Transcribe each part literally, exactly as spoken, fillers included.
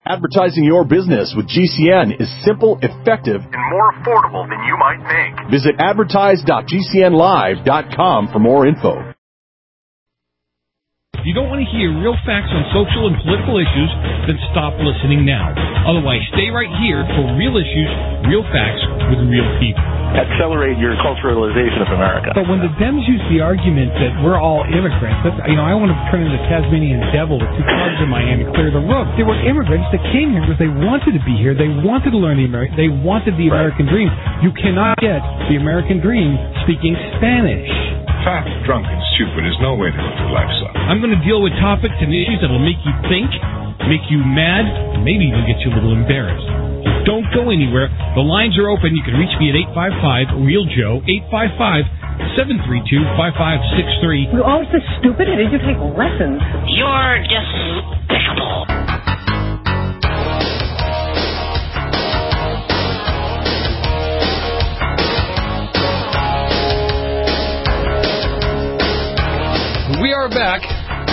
Advertising your business with G C N is simple, effective, and more affordable than you might think. Visit advertise dot g c n live dot com for more info. If you don't want to hear real facts on social and political issues, then stop listening now. Otherwise, stay right here for real issues, real facts with real people. Accelerate your culturalization of America. But when the Dems use the argument that we're all immigrants, that's, you know, I want to turn into Tasmanian devil with two clubs in Miami, clear the road. They were immigrants that came here because they wanted to be here. They wanted to learn the American. They wanted the American right. dream. You cannot get the American dream speaking Spanish. Fat, drunk, and stupid is no way to live your life, son. I'm going to deal with topics and issues that will make you think, make you mad, and maybe even get you a little embarrassed. Don't go anywhere. The lines are open. You can reach me at eight five five, real Joe, eight five five, seven three two, five five six three. You're always so stupid. Did you take lessons? You're despicable. We are back.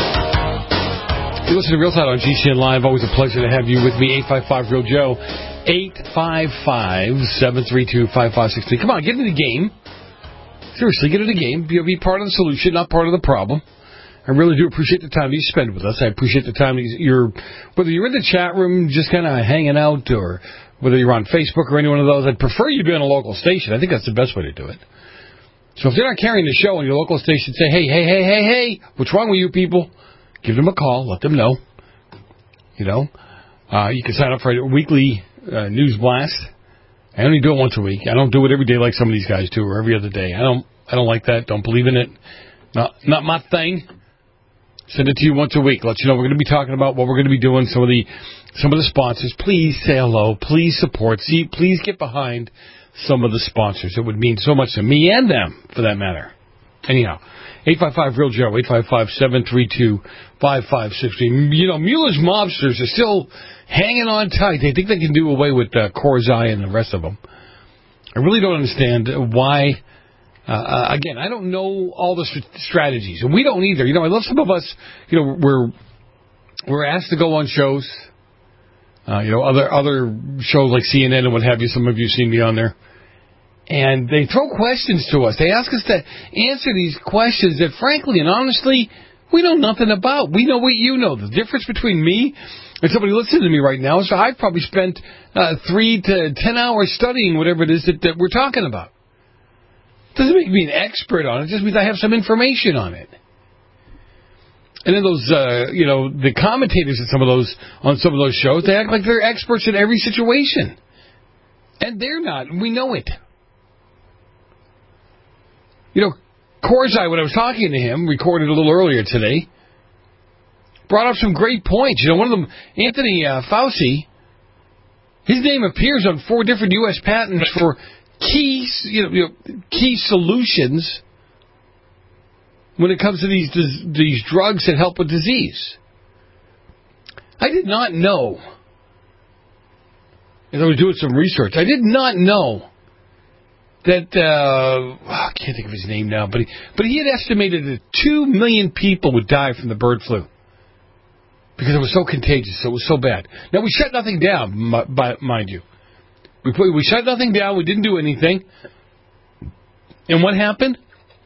You listen to Real Time on G C N Live. Always a pleasure to have you with me. eight five five, real Joe. eight five five, seven three two, five five six three. Come on, get in the game. Seriously, get in the game. Be, be part of the solution, not part of the problem. I really do appreciate the time you spend with us. I appreciate the time you're, whether you're in the chat room just kind of hanging out, or whether you're on Facebook or any one of those. I'd prefer you be on a local station. I think that's the best way to do it. So if they're not carrying the show on your local station, say, hey, hey, hey, hey, hey, what's wrong with you people? Give them a call. Let them know. You know, uh, you can sign up for a weekly uh, news blast. I only do it once a week. I don't do it every day like some of these guys do, or every other day. I don't. I don't like that. Don't believe in it. Not, not my thing. Send it to you once a week. Let you know we're going to be talking about what we're going to be doing. Some of the, some of the sponsors. Please say hello. Please support. See, please get behind some of the sponsors. It would mean so much to me and them, for that matter. Anyhow, eight five five, real Joe, eight five five, seven three two, five five six three. You know, Mueller's mobsters are still hanging on tight. They think they can do away with uh, Korzai and the rest of them. I really don't understand why. Uh, again, I don't know all the st- strategies, and we don't either. You know, I love some of us. You know, we're we're asked to go on shows. Uh, you know, other other shows like C N N and what have you. Some of you have seen me on there. And they throw questions to us. They ask us to answer these questions that, frankly and honestly, we know nothing about. We know what you know. The difference between me and somebody listening to me right now is I've probably spent uh, three to ten hours studying whatever it is that, that we're talking about. It doesn't make me an expert on it. It just means I have some information on it. And then those, uh, you know, the commentators at some of those on some of those shows, they act like they're experts in every situation, and they're not. We know it. You know, Korzai, when I was talking to him, recorded a little earlier today, brought up some great points. You know, one of them, Anthony uh, Fauci, his name appears on four different U S patents for key, you know, you know, key solutions when it comes to these these drugs that help with disease. I did not know, as I was doing some research, I did not know that, uh, I can't think of his name now, but he, but he had estimated that two million people would die from the bird flu because it was so contagious, so it was so bad. Now, we shut nothing down, mind you. We put, we shut nothing down, we didn't do anything. And what happened?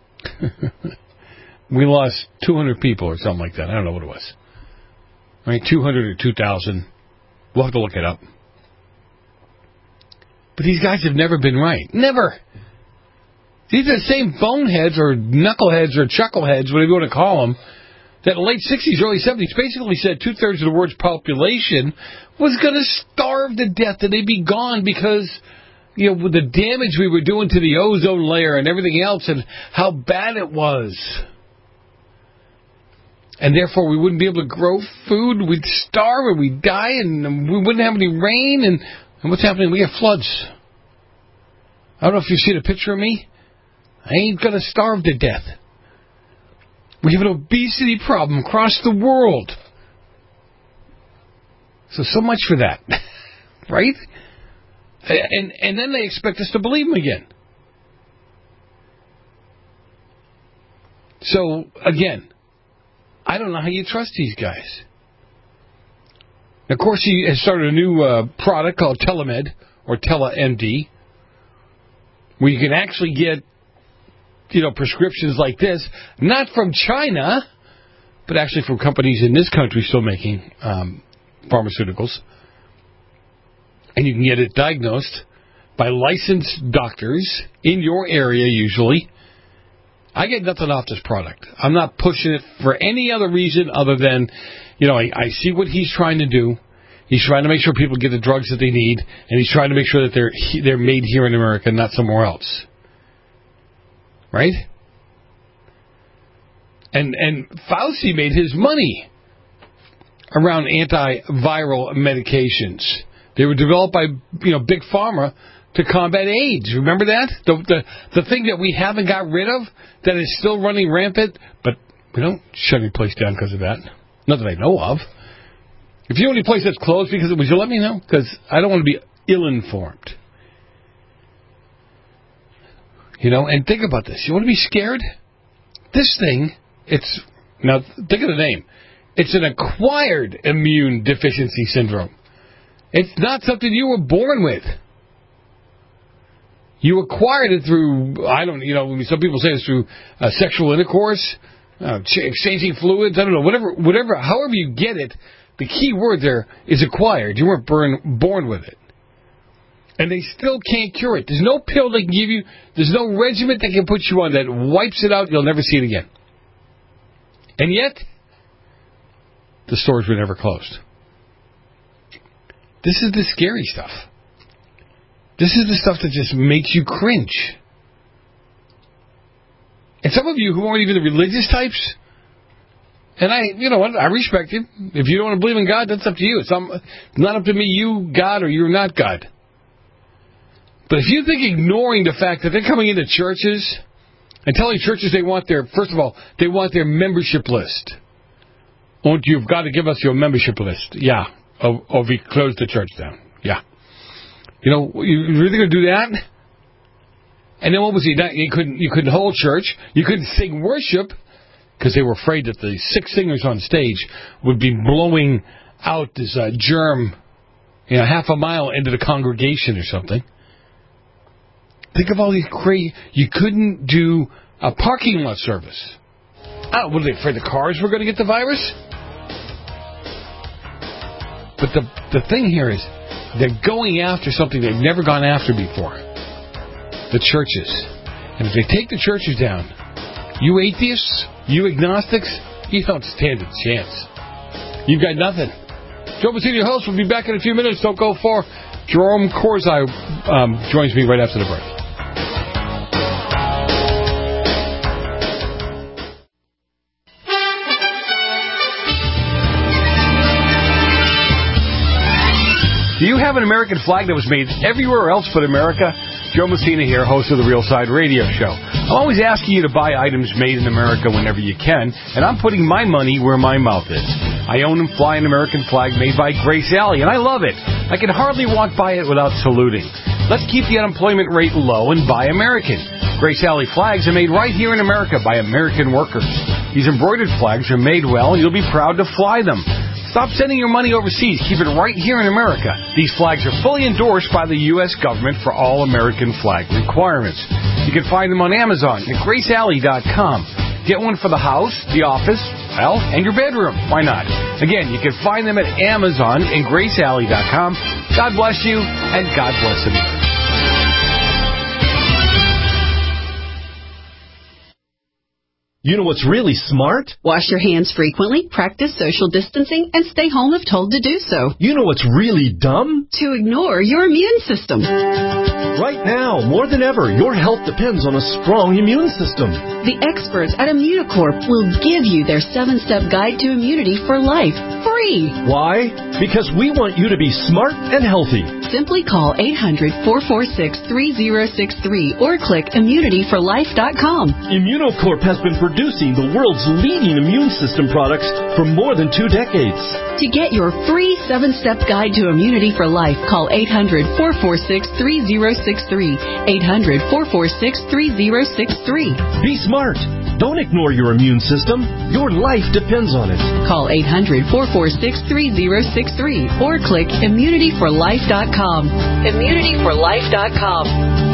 We lost two hundred people or something like that. I don't know what it was. I mean, two hundred or two thousand. We'll have to look it up. But these guys have never been right. Never. These are the same boneheads or knuckleheads or chuckleheads, whatever you want to call them, that in the late sixties, early seventies basically said two-thirds of the world's population was going to starve to death and they'd be gone because, you know, with the damage we were doing to the ozone layer and everything else and how bad it was. And therefore we wouldn't be able to grow food, we'd starve and we'd die and we wouldn't have any rain and, and what's happening? We have floods. I don't know if you've seen a picture of me. I ain't going to starve to death. We have an obesity problem across the world. So, so much for that. Right? And and then they expect us to believe them again. So, again, I don't know how you trust these guys. Of course, he has started a new uh, product called Telemed, or TeleMD, where you can actually get, you know, prescriptions like this, not from China, but actually from companies in this country still making um, pharmaceuticals. And you can get it diagnosed by licensed doctors in your area, usually. I get nothing off this product. I'm not pushing it for any other reason other than, you know, I, I see what he's trying to do. He's trying to make sure people get the drugs that they need, and he's trying to make sure that they're they're made here in America, not somewhere else. Right? And and Fauci made his money around antiviral medications. They were developed by, you know, Big Pharma to combat AIDS. Remember that? The, the the thing that we haven't got rid of, that is still running rampant, but we don't shut any place down because of that. Not that I know of. If you know any place that's closed because of it, would you let me know? Because I don't want to be ill-informed. You know, and think about this. You want to be scared? This thing, it's, now think of the name. It's an acquired immune deficiency syndrome. It's not something you were born with. You acquired it through, I don't, you know, some people say it's through uh, sexual intercourse, uh, ch- exchanging fluids, I don't know, whatever, whatever, however you get it, the key word there is acquired. You weren't born, born with it. And they still can't cure it. There's no pill they can give you, there's no regimen they can put you on that wipes it out, you'll never see it again. And yet, the stores were never closed. This is the scary stuff. This is the stuff that just makes you cringe. And some of you who aren't even the religious types, and I, you know what, I respect you. If you don't want to believe in God, that's up to you. It's not up to me, you, God, or you're not God. But if you think ignoring the fact that they're coming into churches and telling churches they want their, first of all, they want their membership list. Oh, you've got to give us your membership list. Yeah. Or, or we close the church down. Yeah. You know, you really going to do that? And then what was he? You couldn't, you couldn't hold church. You couldn't sing worship because they were afraid that the six singers on stage would be blowing out this uh, germ, you know, half a mile into the congregation or something. Think of all these crazy... You couldn't do a parking lot service. Oh, were they afraid the cars were going to get the virus? But the the thing here is, they're going after something they've never gone after before. The churches. And if they take the churches down, you atheists, you agnostics, you don't stand a chance. You've got nothing. Joe Messina, your host, will be back in a few minutes. Don't go far. Jerome Corzai um, joins me right after the break. Do you have an American flag that was made everywhere else but America? Joe Messina here, host of the Real Side Radio Show. I'm always asking you to buy items made in America whenever you can, and I'm putting my money where my mouth is. I own and fly an American flag made by Grace Alley, and I love it. I can hardly walk by it without saluting. Let's keep the unemployment rate low and buy American. Grace Alley flags are made right here in America by American workers. These embroidered flags are made well, and you'll be proud to fly them. Stop sending your money overseas. Keep it right here in America. These flags are fully endorsed by the U S government for all American flag requirements. You can find them on Amazon at grace alley dot com. Get one for the house, the office, well, and your bedroom. Why not? Again, you can find them at Amazon and grace alley dot com. God bless you, and God bless America. You know what's really smart? Wash your hands frequently, practice social distancing, and stay home if told to do so. You know what's really dumb? To ignore your immune system. Right now, more than ever, your health depends on a strong immune system. The experts at Immunocorp will give you their seven-step guide to immunity for life, free. Why? Because we want you to be smart and healthy. Simply call eight hundred, four four six, three zero six three or click immunity for life dot com. Immunocorp has been producing the world's leading immune system products for more than two decades. To get your free seven-step guide to immunity for life, call eight hundred, four four six, three zero six three. eight hundred, four four six, three zero six three. Be smart. Don't ignore your immune system. Your life depends on it. Call eight hundred, four four six, three zero six three or click immunity for life dot com. immunity for life dot com.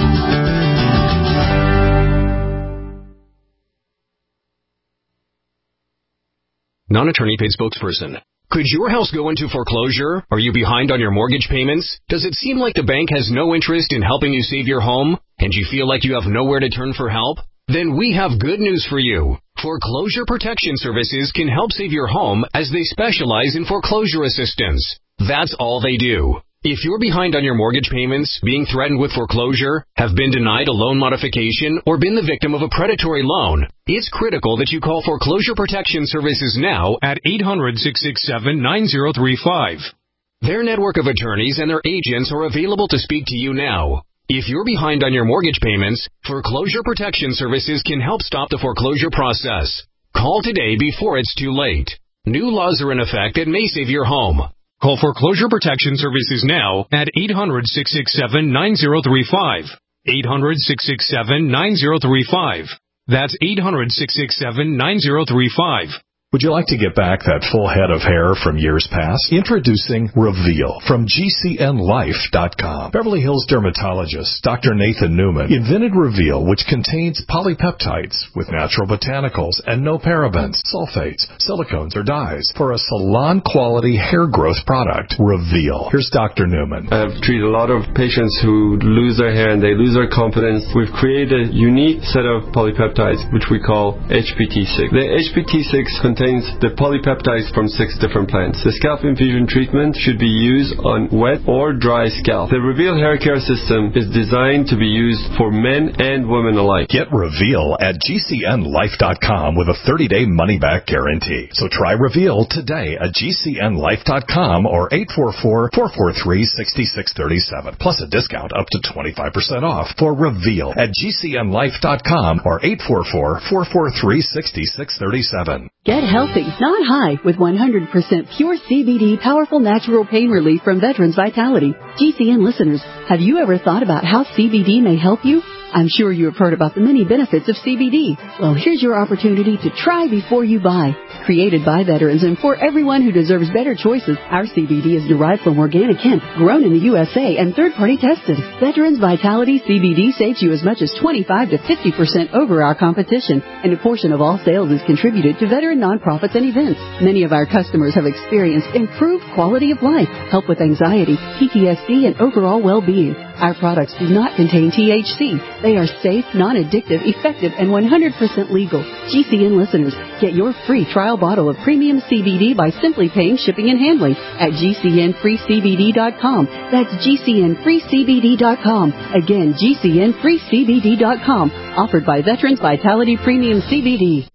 Non-attorney paid spokesperson. Could your house go into foreclosure? Are you behind on your mortgage payments? Does it seem like the bank has no interest in helping you save your home, and you feel like you have nowhere to turn for help? Then we have good news for you. Foreclosure Protection Services can help save your home as they specialize in foreclosure assistance. That's all they do. If you're behind on your mortgage payments, being threatened with foreclosure, have been denied a loan modification, or been the victim of a predatory loan, it's critical that you call Foreclosure Protection Services now at eight hundred, six six seven, nine zero three five. Their network of attorneys and their agents are available to speak to you now. If you're behind on your mortgage payments, Foreclosure Protection Services can help stop the foreclosure process. Call today before it's too late. New laws are in effect that may save your home. Call Foreclosure Protection Services now at eight hundred, six six seven, nine zero three five. eight hundred, six six seven, nine zero three five. That's eight hundred, six six seven, nine zero three five. Would you like to get back that full head of hair from years past? Introducing Reveal from G C N life dot com. Beverly Hills dermatologist Doctor Nathan Newman invented Reveal, which contains polypeptides with natural botanicals and no parabens, sulfates, silicones, or dyes for a salon-quality hair growth product. Reveal. Here's Doctor Newman. I've treated a lot of patients who lose their hair and they lose their confidence. We've created a unique set of polypeptides, which we call H P T six. The H P T six contains the polypeptides from six different plants. The scalp infusion treatment should be used on wet or dry scalp. The Reveal hair care system is designed to be used for men and women alike. Get Reveal at G C N life dot com with a thirty-day money-back guarantee. So try Reveal today at G C N life dot com or eight four four, four four three, six six three seven. Plus a discount up to twenty-five percent off for Reveal at G C N life dot com or eight four four, four four three, six six three seven. Get healthy, not high, with one hundred percent pure C B D powerful natural pain relief from Veterans Vitality. G C N listeners, have you ever thought about how C B D may help you? I'm sure you have heard about the many benefits of C B D. Well, here's your opportunity to try before you buy. Created by veterans and for everyone who deserves better choices, our C B D is derived from organic hemp, grown in the U S A, and third-party tested. Veterans Vitality C B D saves you as much as twenty-five to fifty percent over our competition, and a portion of all sales is contributed to veteran nonprofits and events. Many of our customers have experienced improved quality of life, help with anxiety, P T S D, and overall well-being. Our products do not contain T H C. They are safe, non-addictive, effective, and one hundred percent legal. G C N listeners, get your free trial bottle of premium C B D by simply paying shipping and handling at G C N free C B D dot com. That's G C N free C B D dot com. Again, G C N free C B D dot com. Offered by Veterans Vitality Premium C B D.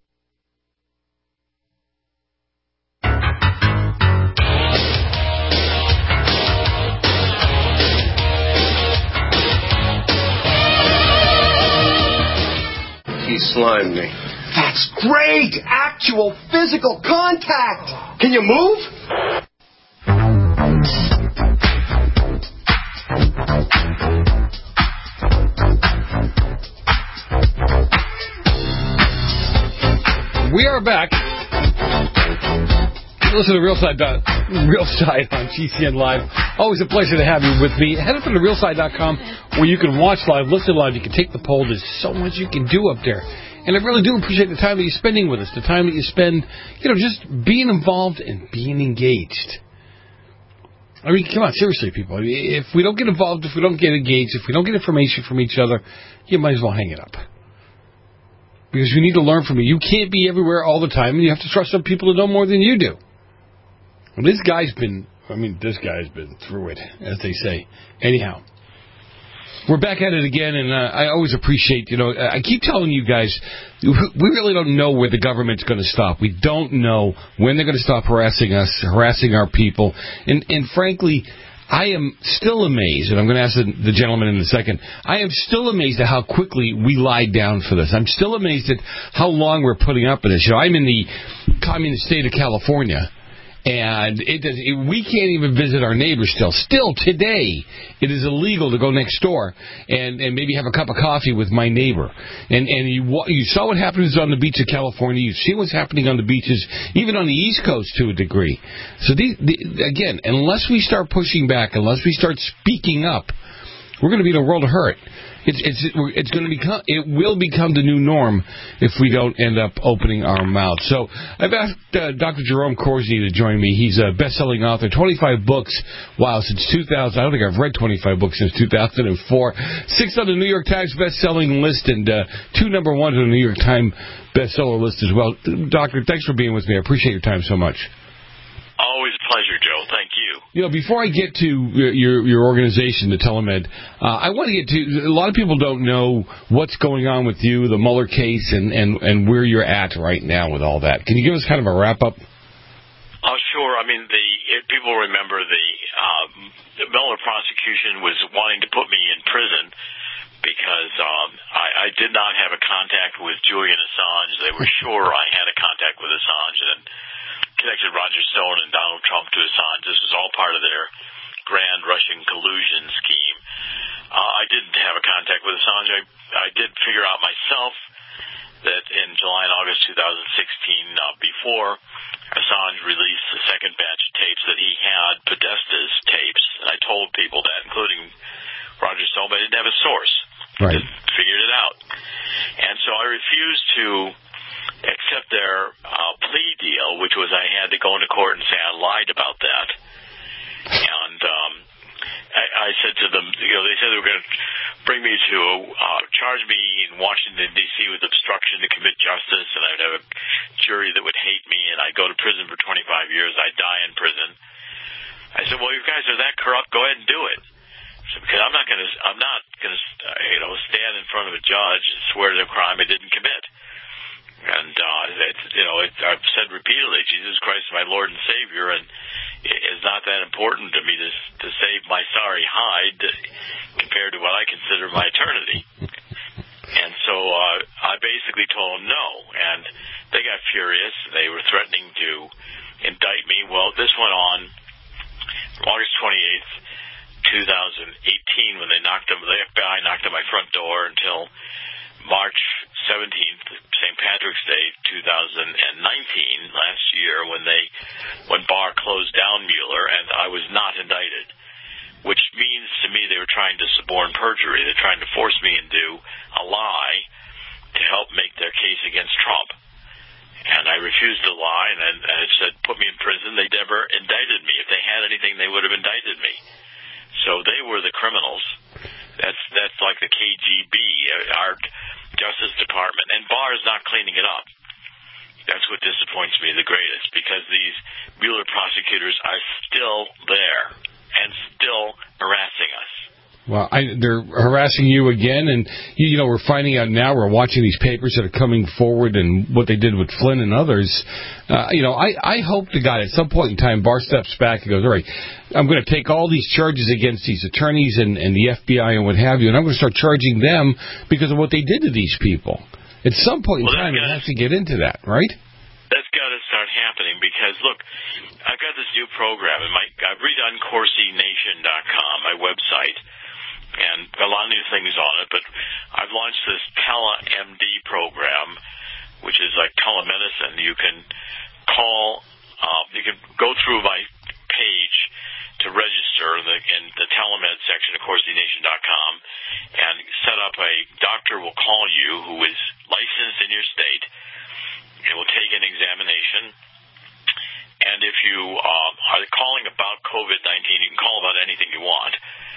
He slimed me. That's great! Actual physical contact! Can you move? We are back. Listen to Real Side, Real Side on G C N Live. Always a pleasure to have you with me. Head up to real side dot com where you can watch live, listen live. You can take the poll. There's so much you can do up there. And I really do appreciate the time that you're spending with us, the time that you spend, you know, just being involved and being engaged. I mean, come on, seriously, people. If we don't get involved, if we don't get engaged, if we don't get information from each other, you might as well hang it up. Because you need to learn from it. You can't be everywhere all the time, and you have to trust some people to know more than you do. And this guy's been, I mean, this guy's been through it, as they say. Anyhow, we're back at it again, and uh, I always appreciate, you know, I keep telling you guys, we really don't know where the government's going to stop. We don't know when they're going to stop harassing us, harassing our people. And, and frankly, I am still amazed, and I'm going to ask the, the gentleman in a second, I am still amazed at how quickly we lied down for this. I'm still amazed at how long we're putting up with this. You know, I'm in the communist state of California, And it does, it, we can't even visit our neighbors still. Still today, it is illegal to go next door and, and maybe have a cup of coffee with my neighbor. And and you you saw what happens on the beach of California. You see what's happening on the beaches, even on the East Coast to a degree. So these, the, again, unless we start pushing back, unless we start speaking up, we're going to be in a world of hurt. It's it's it's going to become it will become the new norm if we don't end up opening our mouths. So I've asked uh, Doctor Jerome Corsi to join me. He's a best-selling author, twenty-five books. Wow, since two thousand. I don't think I've read twenty-five books since two thousand four. Six on the New York Times best-selling list, and uh, two number ones on the New York Times bestseller list as well. Doctor, thanks for being with me. I appreciate your time so much. Always a pleasure, Joe. Thank you. You know, before I get to your your organization, the Telemed, uh, I want to get to, a lot of people don't know what's going on with you, the Mueller case, and, and, and where you're at right now with all that. Can you give us kind of a wrap-up? Oh, sure. I mean, the if people remember the, um, the Mueller prosecution was wanting to put me in prison because um, I, I did not have a contact with Julian Assange. They were sure I had a contact with Assange, and connected Roger Stone and Donald Trump to Assange. This was all part of their grand Russian collusion scheme. Uh, I didn't have a contact with Assange. I, I did figure out myself that in July and August twenty sixteen, uh, before Assange released the second batch of tapes, that he had Podesta's tapes. And I told people that, including Roger Stone, but I didn't have a source. Right. I just figured it out. And so I refused to accept their uh, plea deal, which was I had to go into court and say I lied about that. And um, I, I said to them, you know, they said they were going to bring me to uh, charge me in Washington, D C with obstruction to commit justice, and I'd have a jury that would hate me, and I'd go to prison for twenty-five years. I'd die in prison. I said, well, you guys are that corrupt, go ahead and do it. So, because I'm not going to, I'm not going to, uh, you know, stand in front of a judge and swear to a crime I didn't commit. And, uh, it's, you know, it, I've said repeatedly, Jesus Christ is my Lord and Savior, and it's not that important to me to, to save my sorry hide compared to what I consider my eternity. And so uh, I basically told them no, and they got furious. They were threatening to indict me. Well, this went on from August twenty-eighth, twenty eighteen, when they knocked on, the F B I knocked on my front door, until March seventeenth, Saint Patrick's Day, two thousand nineteen, last year, when they, when Barr closed down Mueller, and I was not indicted, which means to me they were trying to suborn perjury. They're trying to force me into a lie to help make their case against Trump. And I refused to lie, and, and I said, put me in prison. They never indicted me. If they had anything, they would have indicted me. So they were the criminals. That's that's like the K G B, our Justice Department. And Barr is not cleaning it up. That's what disappoints me the greatest, because these Mueller prosecutors are still there and still harassing us. Well, I, they're harassing you again, and, you know, we're finding out now, we're watching these papers that are coming forward and what they did with Flynn and others. Uh, you know, I, I hope to God at some point in time Barr steps back and goes, all right, I'm going to take all these charges against these attorneys and, and the F B I and what have you, and I'm going to start charging them because of what they did to these people. At some point in well, time, it has to get into that, right? That's got to start happening, because, look, I've got this new program, and my, I've redone Corsi Nation dot com, my website, and a lot of new things on it, but I've launched this TeleMD program, which is like telemedicine. You can call, uh, you can go through my page to register in the, in the telemed section of Corsi Nation dot com and set up a doctor will call you who is licensed in your state. It will take an examination. And if you uh, are calling about COVID nineteen, you can call about anything you want.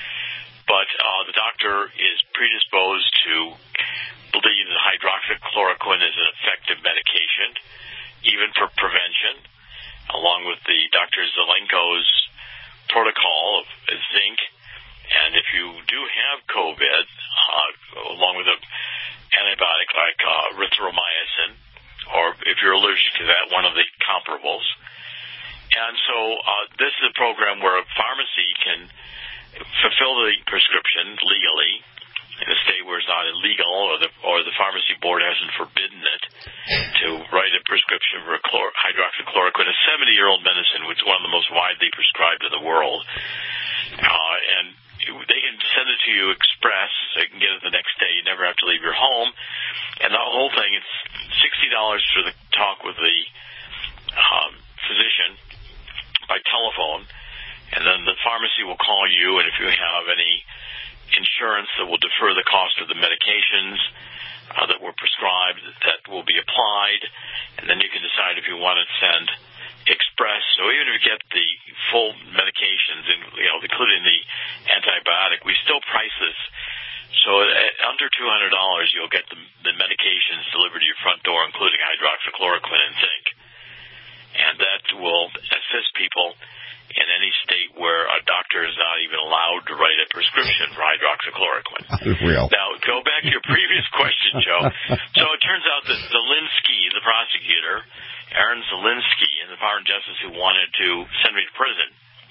But uh, the doctor is predisposed to believe that hydroxychloroquine is an effective medication, even for prevention, along with the Doctor Zelenko's protocol of zinc. And if you do have COVID, uh, along with an antibiotic like uh, erythromycin, or if you're allergic to that, one of the comparables. And so uh, this is a program where a pharmacy can fulfill the prescription legally in a state where it's not illegal, or the or the pharmacy board hasn't forbidden it, to write a prescription for a chlor- hydroxychloroquine, a seventy-year-old medicine, which is one of the most widely prescribed in the world. Uh, and they can send it to you express, so you can get it the next day. You never have to leave your home. And the whole thing, it's sixty dollars for the talk with the um, physician by telephone, and then the pharmacy will call you, and if you have any insurance that will defer the cost of the medications uh, that were prescribed, that will be applied, and then you can decide if you want to send express. So even if you get the full medications, you know, including the antibiotic, we still price this. So at under two hundred dollars, you'll get the, the medications delivered to your front door, including hydroxychloroquine and zinc. And that will assist people in any state where a doctor is not even allowed to write a prescription for hydroxychloroquine. Real. Now, go back to your previous question, Joe. So it turns out that Zelensky, the prosecutor, Aaron Zelensky, in the Department of Justice, who wanted to send me to prison,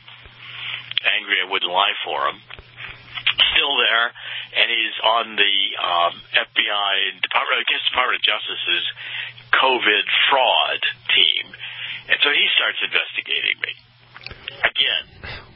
angry I wouldn't lie for him, still there, and he's on the um, F B I, Department, I guess Department of Justice's COVID fraud team. And so he starts investigating me. Again.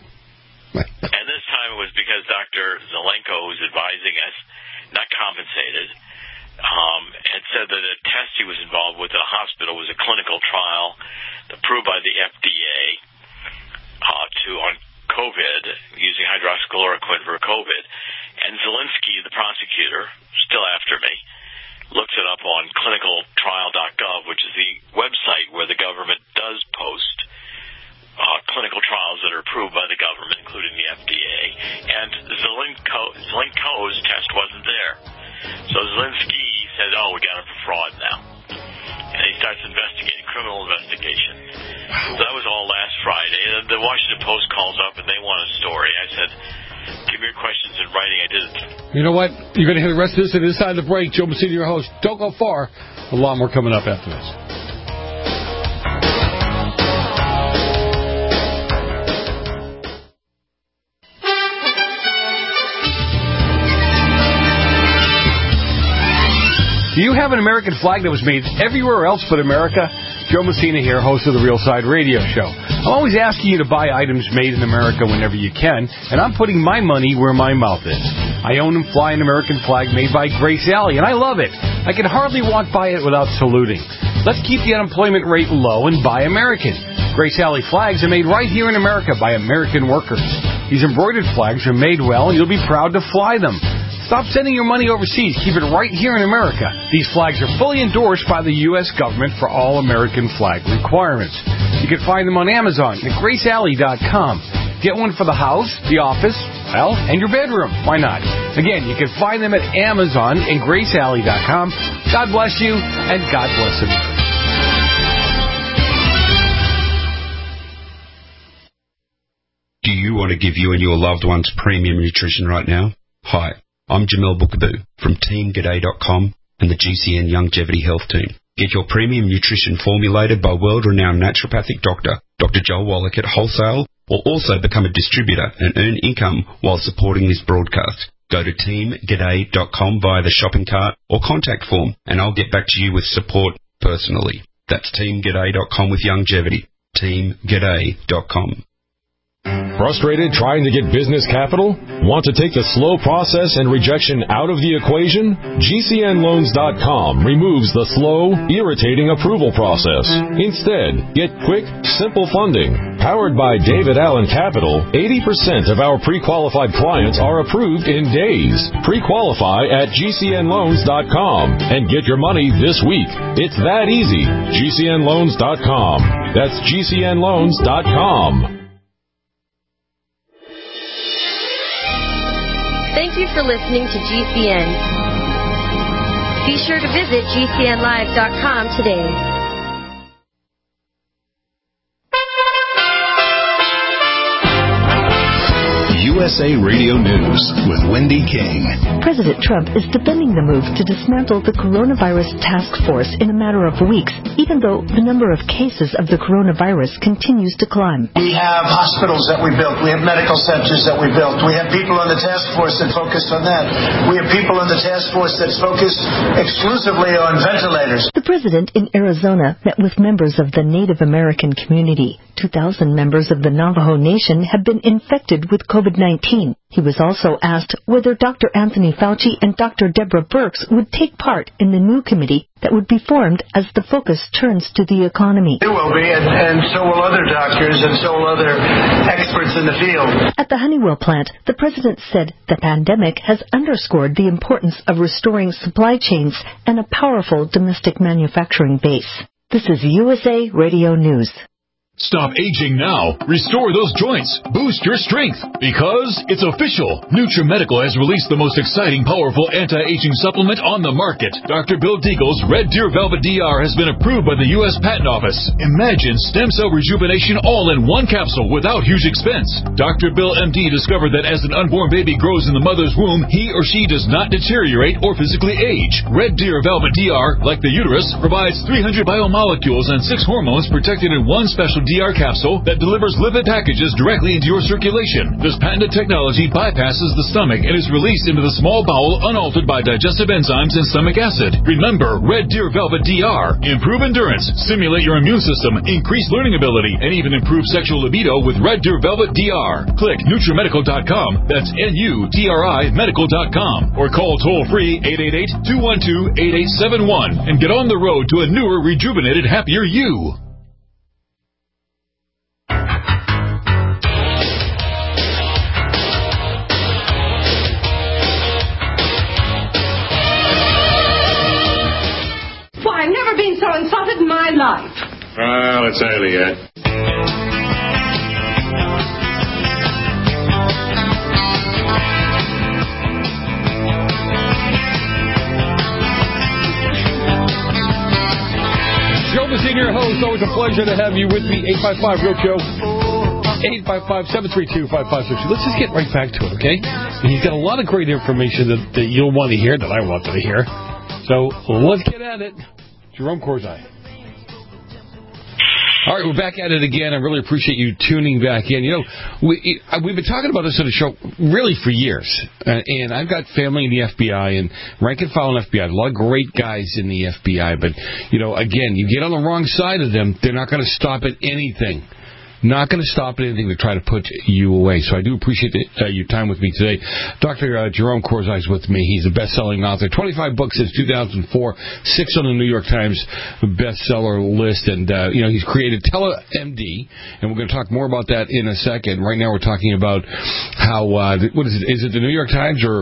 And this time it was because Doctor Zelenko, who's advising us, not compensated, um, had said that a test he was involved with at a hospital was a clinical trial approved by the F D A uh, to on COVID, using hydroxychloroquine for COVID. And Zelensky, the prosecutor, still after me, looks it up on clinical trial dot gov, which is the website where the government does post Uh, clinical trials that are approved by the government, including the F D A, and Zelenko, Zelenko's test wasn't there. So Zelensky said, oh, we got him for fraud now. And he starts investigating, criminal investigation. So that was all last Friday. And the Washington Post calls up and they want a story. I said, give me your questions in writing. I did it. You know what? You're going to hear the rest of this at this side of the break. Joe Messina, your host. Don't go far. A lot more coming up after this. Do you have an American flag that was made everywhere else but America? Joe Messina here, host of the Real Side Radio Show. I'm always asking you to buy items made in America whenever you can, and I'm putting my money where my mouth is. I own and fly an American flag made by Grace Alley, and I love it. I can hardly walk by it without saluting. Let's keep the unemployment rate low and buy American. Grace Alley flags are made right here in America by American workers. These embroidered flags are made well, and you'll be proud to fly them. Stop sending your money overseas. Keep it right here in America. These flags are fully endorsed by the U S government for all American flag requirements. You can find them on Amazon at grace alley dot com. Get one for the house, the office, well, and your bedroom. Why not? Again, you can find them at Amazon and grace alley dot com. God bless you, and God bless America. Do you want to give you and your loved ones premium nutrition right now? Hi. I'm Jamel Bookaboo from team g'day dot com and the G C N Longevity Health Team. Get your premium nutrition formulated by world-renowned naturopathic doctor, Doctor Joel Wallach at wholesale, or also become a distributor and earn income while supporting this broadcast. Go to team g'day dot com via the shopping cart or contact form, and I'll get back to you with support personally. That's team g'day dot com with longevity. team g'day dot com. Frustrated trying to get business capital? Want to take the slow process and rejection out of the equation? G C N loans dot com removes the slow, irritating approval process. Instead, get quick, simple funding. Powered by David Allen Capital, eighty percent of our pre-qualified clients are approved in days. Pre-qualify at G C N loans dot com and get your money this week. It's that easy. G C N loans dot com. That's G C N loans dot com. Thank you for listening to G C N. Be sure to visit G C N live dot com today. You U S A Radio News with Wendy King. President Trump is defending the move to dismantle the coronavirus task force in a matter of weeks, even though the number of cases of the coronavirus continues to climb. We have hospitals that we built. We have medical centers that we built. We have people on the task force that focused on that. We have people on the task force that's focused exclusively on ventilators. The president in Arizona met with members of the Native American community. two thousand members of the Navajo Nation have been infected with COVID nineteen. He was also asked whether Doctor Anthony Fauci and Doctor Deborah Birx would take part in the new committee that would be formed as the focus turns to the economy. There will be, and, and so will other doctors, and so will other experts in the field. At the Honeywell plant, the president said the pandemic has underscored the importance of restoring supply chains and a powerful domestic manufacturing base. This is U S A Radio News. Stop aging now. Restore those joints. Boost your strength. Because it's official. NutriMedical has released the most exciting, powerful anti-aging supplement on the market. Doctor Bill Deagle's Red Deer Velvet D R has been approved by the U S Patent Office. Imagine stem cell rejuvenation all in one capsule without huge expense. Doctor Bill M D discovered that as an unborn baby grows in the mother's womb, he or she does not deteriorate or physically age. Red Deer Velvet D R, like the uterus, provides three hundred biomolecules and six hormones protected in one special D R capsule that delivers lipid packages directly into your circulation. This patented technology bypasses the stomach and is released into the small bowel unaltered by digestive enzymes and stomach acid. Remember, Red Deer Velvet D R. Improve endurance, stimulate your immune system, increase learning ability, and even improve sexual libido with Red Deer Velvet D R. Click NutriMedical dot com. That's N U T R I medical dot com. Or call toll-free eight eight eight, two one two, eight eight seven one and get on the road to a newer, rejuvenated, happier you. I've never been so insulted in my life. Well, it's early yet. Joe Messina, your host. Always a pleasure to have you with me. eight five five, real Joe. eight five five, seven three two, five five six two. Let's just get right back to it, okay? And he's got a lot of great information that, that you'll want to hear, that I wanted to hear. So let's get at it. Jerome Corzine. All right, we're back at it again. I really appreciate you tuning back in. You know, we, we've been talking about this on the show really for years. Uh, and I've got family in the F B I and rank and file in the F B I. A lot of great guys in the F B I. But, you know, again, you get on the wrong side of them, they're not going to stop at anything. Not going to stop at anything to try to put you away. So I do appreciate the, uh, your time with me today. Doctor Uh, Jerome Corzine is with me. He's a best-selling author. twenty-five books since two thousand four. Six on the New York Times bestseller list. And, uh, you know, he's created TeleMD. And we're going to talk more about that in a second. Right now we're talking about how, uh, what is it? Is it the New York Times or...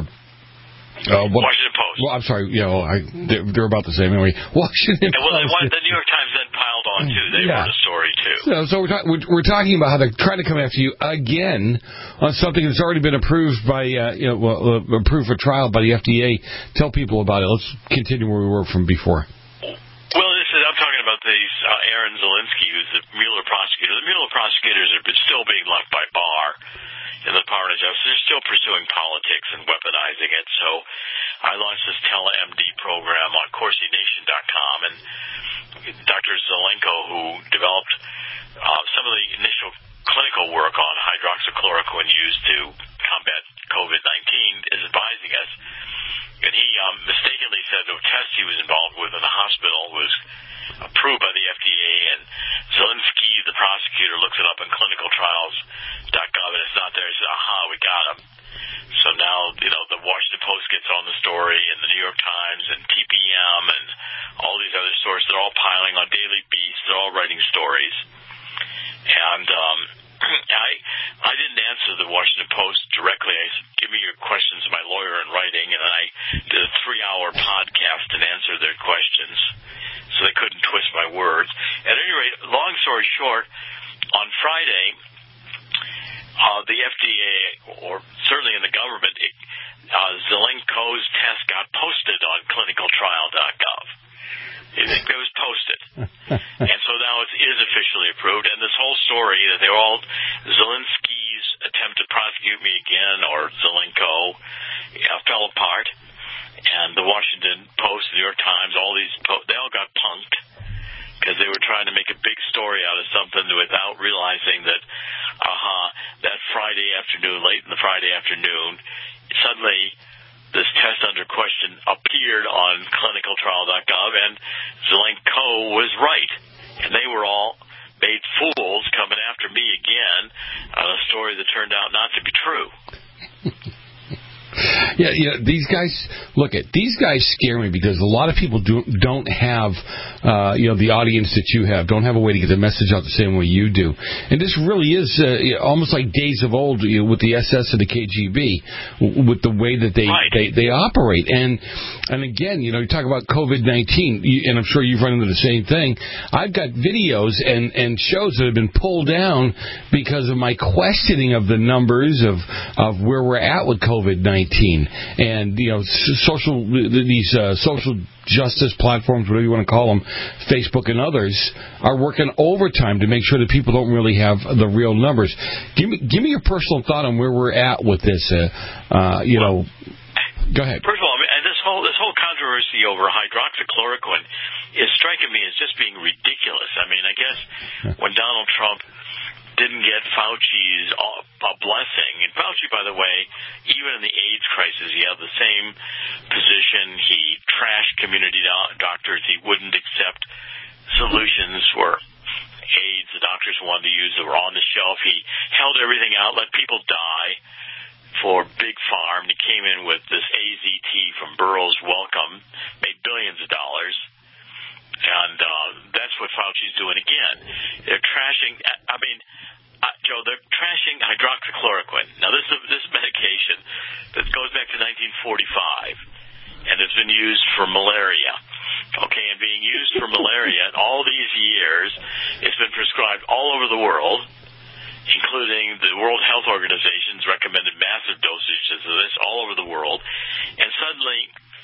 Uh, what, Washington Post. Well, I'm sorry. You know, I, they're, they're about the same anyway. Washington yeah, well, Post. The New York Times then piled on, too. They yeah. wrote a story, too. So, so we're, ta- we're, we're talking about how they're trying to come after you again on something that's already been approved by, uh, you know, well, uh, approved for trial by the F D A. Tell people about it. Let's continue where we were from before. Well, this is, I'm talking about these, uh, Aaron Zelinsky, who's the Mueller prosecutor. The Mueller prosecutors are still being left by Barr in the Department of Justice. They're still pursuing politics and weaponizing it. So I launched this TeleMD program on Corsi Nation dot com, and Doctor Zelenko, who developed uh, some of the initial clinical work on hydroxychloroquine used to combat COVID nineteen, is advising us. And he um, mistakenly said the test he was involved with in the hospital was approved by the F D A, and Zelinsky, the prosecutor, looks it up in clinical trials dot gov, and it's not there. He says, aha, we got him. So now, you know, the Washington Post gets on the story, and the New York Times, and T P M, and all these other sources, they're all piling on Daily Beast, they're all writing stories. And um, I I didn't answer the Washington Post directly. I said, give me your questions to my lawyer in writing, and I did a three-hour podcast and answered their questions, so they couldn't twist my words. At any rate, long story short, on Friday, uh, the F D A, or certainly in the government, it, uh, Zelenko's test got posted on clinical trial dot gov. It, it was posted. And so now it is officially approved. And this whole story that they're all Zelensky's attempt to prosecute Me Again or Zelenko uh, fell apart. And the Washington Post, the New York Times, all these, po- they all got punked because they were trying to make a big story out of something without realizing that, aha, that Friday afternoon, late in the Friday afternoon, suddenly this test under question appeared on clinical trial dot gov, and Zelenko was right. And they were all made fools coming after me again on a story that turned out not to be true. Yeah, yeah. These guys, look at these guys scare me because a lot of people do, don't have, uh, you know, the audience that you have. Don't have a way to get the message out the same way you do. And this really is uh, almost like days of old, you know, with the S S and the K G B, with the way that they, right. they they operate. And and again, you know, you talk about COVID nineteen, and I'm sure you've run into the same thing. I've got videos and and shows that have been pulled down because of my questioning of the numbers of of where we're at with COVID nineteen. And, you know, social these uh, social justice platforms, whatever you want to call them, Facebook and others, are working overtime to make sure that people don't really have the real numbers. Give me give me your personal thought on where we're at with this. Uh, uh, you well, know, go ahead. First of all, and this whole this whole controversy over hydroxychloroquine is striking me as just being ridiculous. I mean, I guess when Donald Trump didn't get Fauci's a blessing. And Fauci, by the way, even in the AIDS crisis, he had the same position. He trashed community do- doctors. He wouldn't accept solutions for AIDS the doctors wanted to use that were on the shelf. He held everything out, let people die for Big Farm. He came in with this A Z T from Burroughs Wellcome, made billions of dollars. And uh, that's what Fauci's doing again. They're trashing, I mean, uh, Joe, they're trashing hydroxychloroquine. Now, this is, this is medication that goes back to nineteen forty-five, and it's been used for malaria. Okay, and being used for malaria all these years, it's been prescribed all over the world, including the World Health Organization's recommended massive dosages of this all over the world. And suddenly,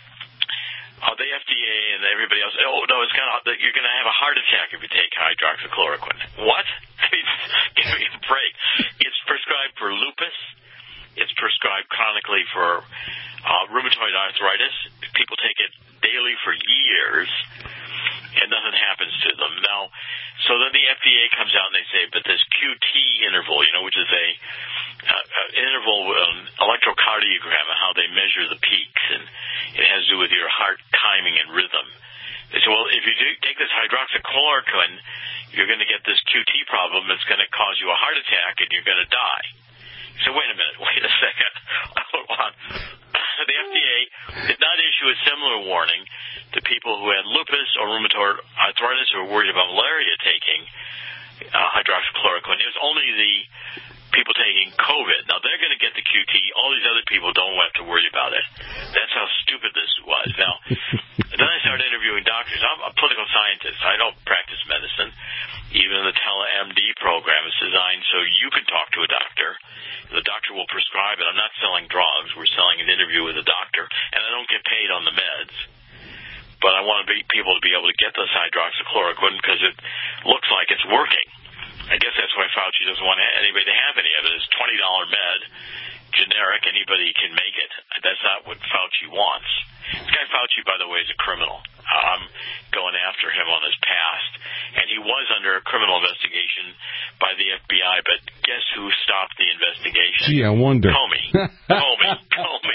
Uh, the F D A and everybody else, oh, no, it's gonna, you're going to have a heart attack if you take hydroxychloroquine. What? I mean, give me a break. It's prescribed for lupus. It's prescribed chronically for uh, rheumatoid arthritis. People take it daily for years, and nothing happens to them. Now, so then the F D A comes out and they say, but this Q T interval, you know, which is a uh, uh, interval um, electrocardiogram of how they measure the peaks, and it has to do with your heart timing and rhythm. They say, well, if you do take this hydroxychloroquine, you're going to get this Q T problem that's going to cause you a heart attack and you're going to die. So wait a minute, wait a second. Hold on. The F D A did not issue a similar warning to people who had lupus or rheumatoid arthritis who were worried about malaria taking uh, hydroxychloroquine. It was only the people taking COVID. Now, they're going to get the Q T. All these other people don't have to worry about it. That's how stupid this was. Now, then I started interviewing doctors. I'm a political scientist. I don't practice medicine. Even the TeleMD program is designed so you can talk to a doctor. The doctor will prescribe it. I'm not selling drugs. We're selling an interview with a doctor, and I don't get paid on the meds. But I want to be, people to be able to get this hydroxychloroquine because it looks like it's working. I guess that's why Fauci doesn't want anybody to have any of it. It's a twenty dollars med, generic, anybody can make it. That's not what Fauci wants. This guy Fauci, by the way, is a criminal. I'm going after him on his past. And he was under a criminal investigation by the F B I, but guess who stopped the investigation? Gee, I wonder. Comey. Comey. Comey.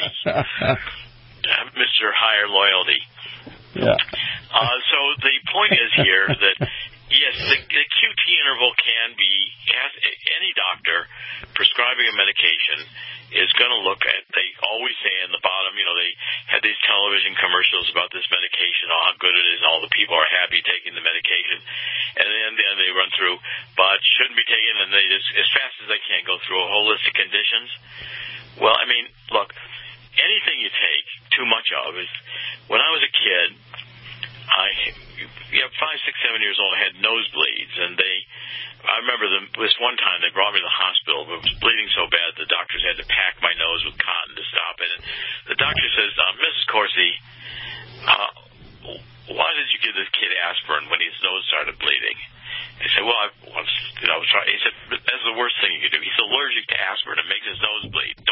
Uh, Mister Higher Loyalty. Yeah. Uh, so the point is here that, yes, the, the Q T interval can be, has, any doctor prescribing a medication is going to look at, they always say in the bottom, you know, they had these television commercials about this medication, all how good it is, and all the people are happy taking the medication. And then, then they run through, but shouldn't be taken, and they just, as fast as they can, go through a whole list of conditions. Well, I mean, look, anything you take too much of is, when I was a kid, I, you know, five, six, seven years old, I had nosebleeds, and they, I remember them, this one time they brought me to the hospital, but it was bleeding so bad the doctors had to pack my nose with cotton to stop it. And the doctor says, uh, Missus Corsi, uh, why did you give this kid aspirin when his nose started bleeding? He said, well, I was, you know, I was trying. He said, that's the worst thing you could do. He's allergic to aspirin. It makes his nose bleed.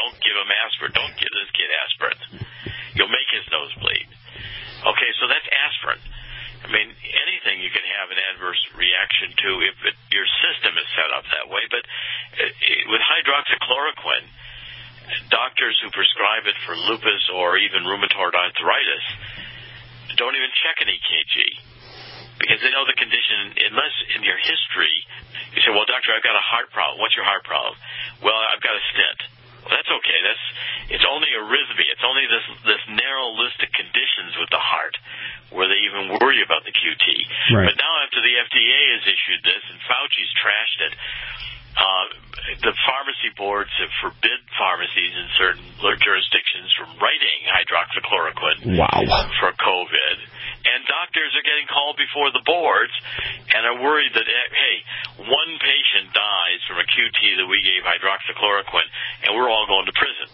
doctors who prescribe it for lupus or even rheumatoid arthritis don't even check an E K G because they know the condition. Unless in your history you say, well, doctor, I've got a heart problem. What's your heart problem? Well, I've got a stent. Well, that's okay. That's it's only arrhythmia. It's only this this narrow list of conditions with the heart where they even worry about the Q T. Right. But now after the F D A has issued this and Fauci's trashed it, uh, the pharmacy boards have forbid pharmacies in certain jurisdictions from writing hydroxychloroquine wow. for COVID. And doctors are getting called before the boards and are worried that, hey, one patient dies from a Q T that we gave hydroxychloroquine, and we're all going to prison.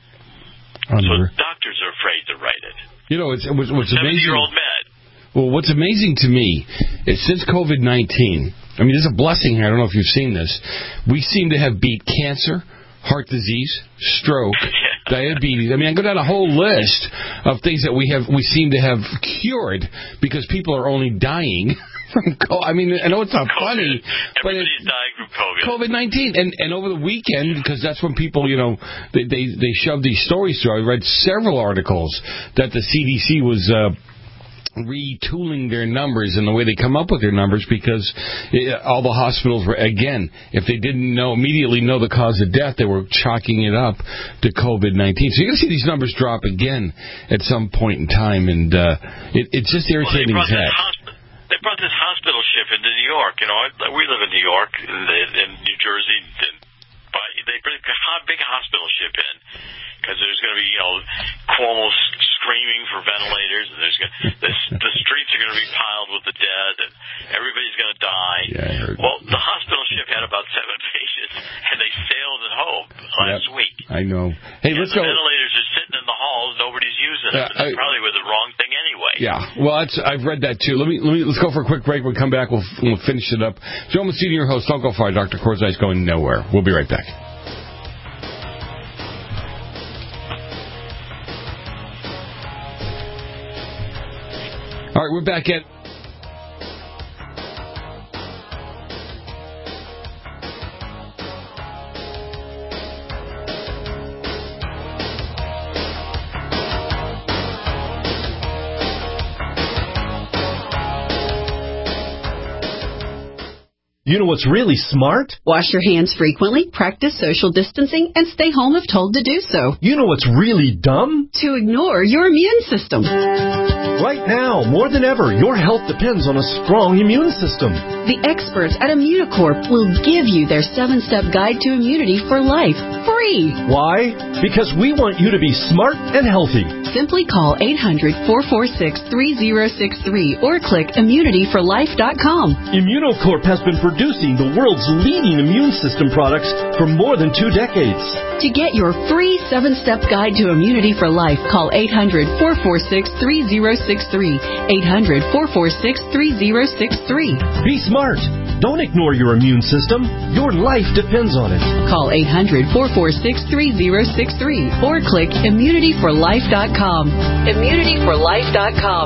So doctors are afraid to write it. You know, it's, what's, what's amazing. seventy-year-old med. Well, what's amazing to me is since COVID nineteen, I mean, there's a blessing here. I don't know if you've seen this. We seem to have beat cancer, heart disease, stroke, diabetes. I mean, I go down a whole list of things that we have, we seem to have cured because people are only dying from COVID. I mean, I know it's not COVID. funny, but everybody's dying from COVID. COVID nineteen, and and over the weekend, because that's when people, you know, they they, they shove these stories through. I read several articles that the C D C was. Uh, retooling their numbers and the way they come up with their numbers because it, all the hospitals were, again, if they didn't know immediately know the cause of death, they were chalking it up to COVID nineteen. So you're going to see these numbers drop again at some point in time, and uh, it, it's just irritating well, as heck. Hosp- they brought this hospital ship into New York. You know, we live in New York, in, in New Jersey, and, but they bring a big hospital ship in. Because there's going to be, you know, Cuomo screaming for ventilators, and there's going to, the, the streets are going to be piled with the dead, and everybody's going to die. Yeah, I heard well, the hospital ship had about seven patients, and they sailed it home last yep, week. I know. Hey, and let's the go. ventilators are sitting in the halls, nobody's using them. Uh, and they probably were the wrong thing anyway. Yeah, well, that's, I've read that too. Let me let me let's go for a quick break. We'll come back. We'll, we'll finish it up. Joe Massini, your host. Don't go far. Doctor Corzai's going nowhere. We'll be right back. All right, we're back at... You know what's really smart? Wash your hands frequently, practice social distancing, and stay home if told to do so. You know what's really dumb? To ignore your immune system. Right now, more than ever, your health depends on a strong immune system. The experts at Immunocorp will give you their seven-step guide to immunity for life, free. Why? Because we want you to be smart and healthy. Simply call eight hundred, four four six, three zero six three or click immunity for life dot com. Immunocorp has been producing the world's leading immune system products for more than two decades. To get your free seven-step guide to immunity for life, call eight hundred, four four six, three zero six three. eight hundred, four four six, three zero six three. Be smart. Don't ignore your immune system. Your life depends on it. Call eight hundred, four four six, three zero six three or click immunity for life dot com. immunity for life dot com.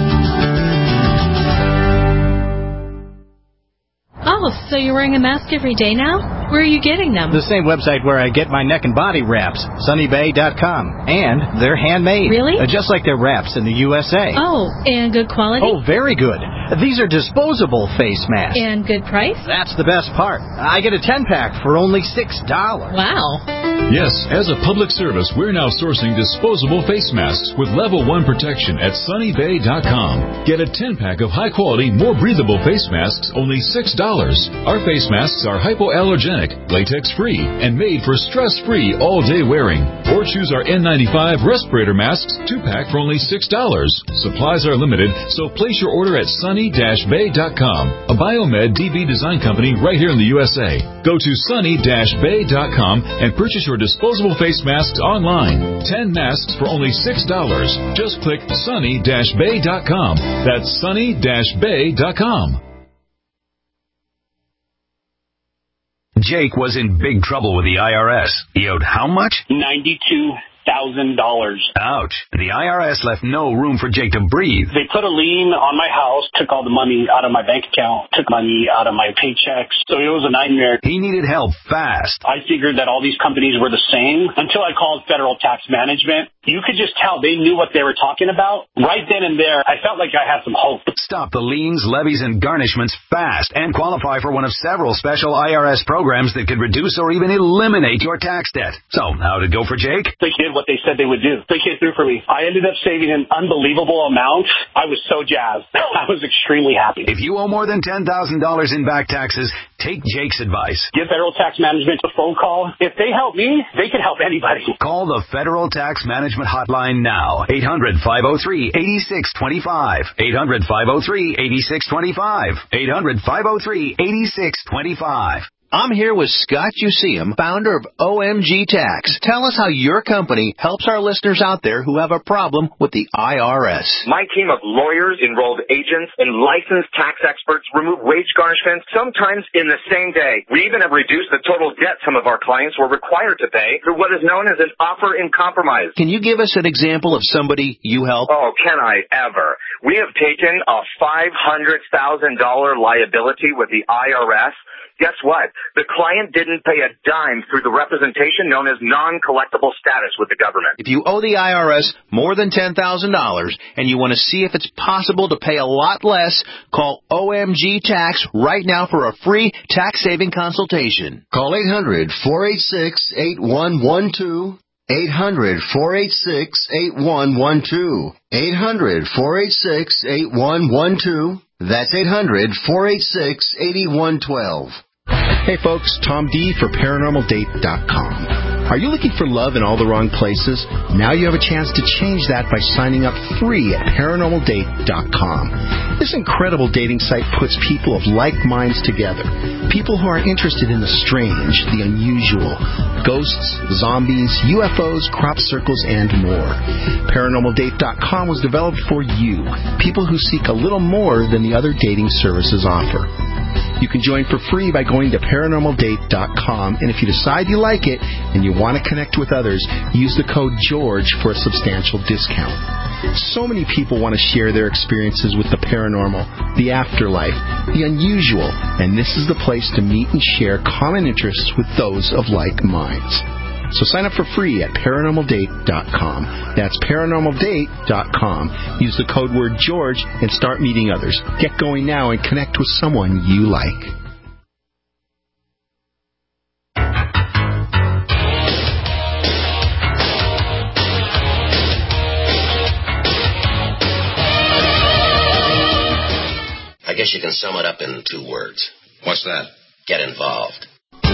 Oh, so you're wearing a mask every day now? Where are you getting them? The same website where I get my neck and body wraps, sunny bay dot com. And they're handmade. Really? Uh, just like their wraps in the U S A. Oh, and good quality? Oh, very good. These are disposable face masks. And good price? That's the best part. I get a ten-pack for only six dollars. Wow. Yes, as a public service, we're now sourcing disposable face masks with level one protection at sunny bay dot com. Get a ten-pack of high-quality, more breathable face masks, only six dollars. Our face masks are hypoallergenic, latex-free, and made for stress-free all-day wearing. Or choose our N ninety-five respirator masks, two-pack for only six dollars. Supplies are limited, so place your order at sunny bay dot com, a Biomed D B design company right here in the U S A. Go to sunny bay dot com and purchase your disposable face masks online. ten masks for only six dollars. Just click sunny bay dot com. That's sunny bay dot com. Jake was in big trouble with the I R S. He owed how much? ninety-two thousand dollars. Ouch. The I R S left no room for Jake to breathe. They put a lien on my house, took all the money out of my bank account, took money out of my paychecks. So it was a nightmare. He needed help fast. I figured that all these companies were the same until I called Federal Tax Management. You could just tell they knew what they were talking about. Right then and there, I felt like I had some hope. Stop the liens, levies, and garnishments fast and qualify for one of several special I R S programs that could reduce or even eliminate your tax debt. So, how'd it go for Jake? They did what they said they would do. They came through for me. I ended up saving an unbelievable amount. I was so jazzed. I was extremely happy. If you owe more than ten thousand dollars in back taxes, take Jake's advice. Give Federal Tax Management a phone call. If they help me, they can help anybody. Call the Federal Tax Management Hotline now. eight hundred, five oh three, eight six two five. eight hundred, five oh three, eight six two five. eight hundred, five oh three, eight six two five. I'm here with Scott Useum, founder of O M G Tax. Tell us how your company helps our listeners out there who have a problem with the I R S. My team of lawyers, enrolled agents, and licensed tax experts remove wage garnishments sometimes in the same day. We even have reduced the total debt some of our clients were required to pay through what is known as an offer in compromise. Can you give us an example of somebody you help? Oh, can I ever? We have taken a five hundred thousand dollars liability with the I R S. Guess what? The client didn't pay a dime through the representation known as non-collectible status with the government. If you owe the I R S more than ten thousand dollars and you want to see if it's possible to pay a lot less, call O M G Tax right now for a free tax-saving consultation. Call eight hundred, four eight six, eight one one two. eight hundred, four eight six, eight one one two. eight hundred, four eight six, eight one one two. That's eight hundred, four eight six, eight one one two. Hey folks, Tom D for Paranormal Date dot com. Are you looking for love in all the wrong places? Now you have a chance to change that by signing up free at Paranormal Date dot com. This incredible dating site puts people of like minds together. People who are interested in the strange, the unusual, ghosts, zombies, U F Os, crop circles, and more. Paranormal Date dot com was developed for you, people who seek a little more than the other dating services offer. You can join for free by going to Paranormal Date dot com, and if you decide you like it and you want to connect with others, use the code GEORGE for a substantial discount. So many people want to share their experiences with the paranormal, the afterlife, the unusual, and this is the place to meet and share common interests with those of like minds. So sign up for free at Paranormal Date dot com. That's Paranormal Date dot com. Use the code word George and start meeting others. Get going now and connect with someone you like. I guess you can sum it up in two words. What's that? Get involved.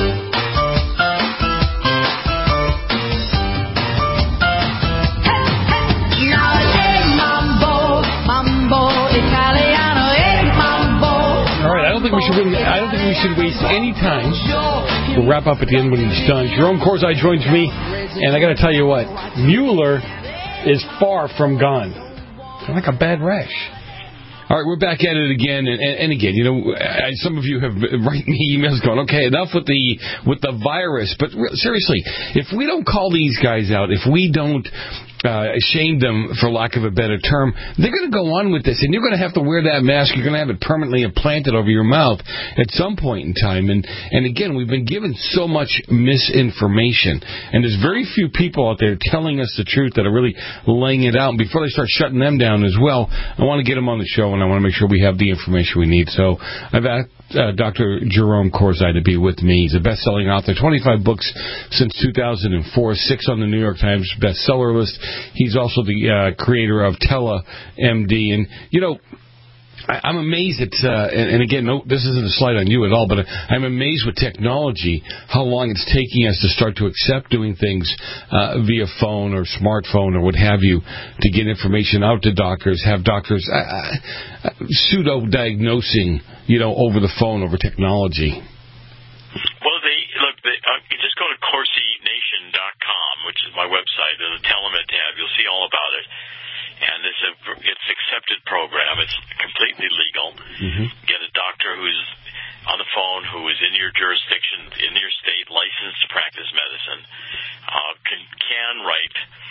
I don't think we should really, I don't think we should waste any time. We'll wrap up at the end when he's done. Jerome Corzine joins me, and I got to tell you what, Mueller is far from gone. Kind of like a bad rash. All right, we're back at it again, and, and, and again, you know, I, some of you have written me emails going, okay, enough with the with the virus, but re- seriously, if we don't call these guys out, if we don't uh, shame them, for lack of a better term, they're going to go on with this, and you're going to have to wear that mask. You're going to have it permanently implanted over your mouth at some point in time. And, and again, we've been given so much misinformation, and there's very few people out there telling us the truth that are really laying it out. And before they start shutting them down as well, I want to get them on the show, and I want to make sure we have the information we need. So I've asked uh, Doctor Jerome Corzine to be with me. He's a best-selling author, twenty-five books since two thousand four, six on the New York Times bestseller list. He's also the uh, creator of TeleMD. And, you know, I, I'm amazed at, uh, and, and again, no, this isn't a slight on you at all, but I'm amazed with technology, how long it's taking us to start to accept doing things uh, via phone or smartphone or what have you to get information out to doctors, have doctors uh, uh, pseudo-diagnosing, you know, over the phone, over technology. Well, they look. They, uh, you just go to Corsi Nation dot com, which is my website, and the Telemed tab. You'll see all about it. And it's a it's accepted program. It's completely legal. Mm-hmm. Get a doctor who's on the phone, who is in your jurisdiction, in your state, licensed to practice medicine, uh, can can write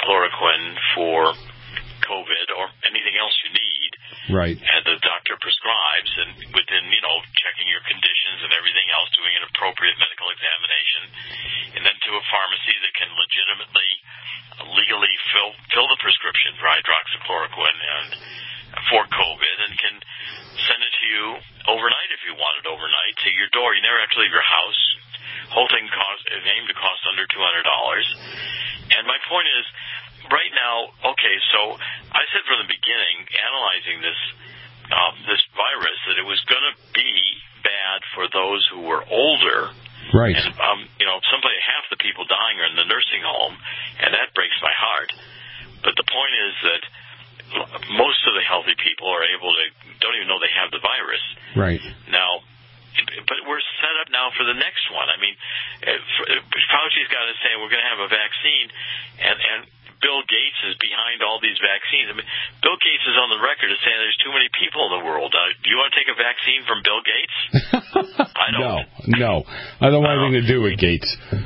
hydroxychloroquine for COVID or anything else you need. Right. And the doctor prescribes, and within, you know, checking your conditions and everything else, doing an appropriate medical examination, and then to a pharmacy that can legitimately, uh, legally fill fill the prescription for hydroxychloroquine and uh, for COVID, and can send it to you overnight if you want it overnight to your door. You never have to leave your house. Whole thing cost is aimed to cost under two hundred dollars. And my point is, right now, okay, so I said from the beginning, analyzing this um, this virus, that it was going to be bad for those who were older. Right. And, um, you know, somebody, half the people dying are in the nursing home, and that breaks my heart. But the point is that most of the healthy people are able to, don't even know they have the virus. Right. Now, but we're set up now for the next one. I mean, Fauci's got to say we're going to have a vaccine, and, and Bill Gates is behind all these vaccines. I mean, Bill Gates is on the record as saying there's too many people in the world. Uh, do you want to take a vaccine from Bill Gates? I don't. No, no. I don't want anything to do with Gates.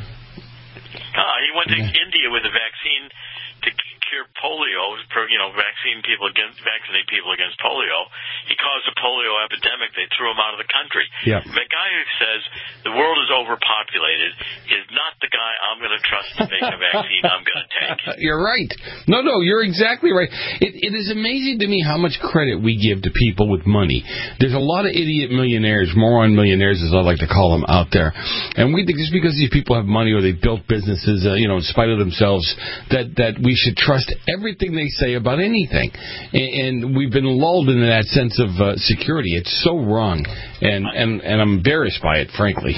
Uh, he went to India with a vaccine to cure polio, for, you know, vaccine people against, vaccinate people against polio. He caused a polio epidemic. They threw him out of the country. Yep. The guy who says the world is overpopulated is not the guy I'm going to trust to make a vaccine I'm going to take. You're right. No, no, you're exactly right. It, it is amazing to me how much credit we give to people with money. There's a lot of idiot millionaires, moron millionaires, as I like to call them, out there. And we think just because these people have money or they built businesses, uh, you know, in spite of themselves, that, that we should trust everything they say about anything. And, and we've been lulled into that sense of uh, security. It's so wrong. And, and, and I'm embarrassed by it, frankly.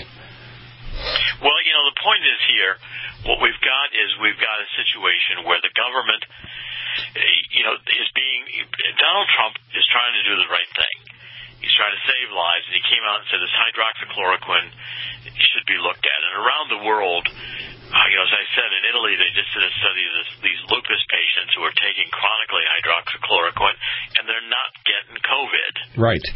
Well, you know, the point is here, what we've got is we've got a situation where the government, you know, is being, Donald Trump is trying to do the right thing. He's trying to save lives, and he came out and said this hydroxychloroquine should be looked at. And around the world, uh, you know, as I said, in Italy, they just did a study of this, these lupus patients who are taking chronically hydroxychloroquine, and they're not getting COVID. Right.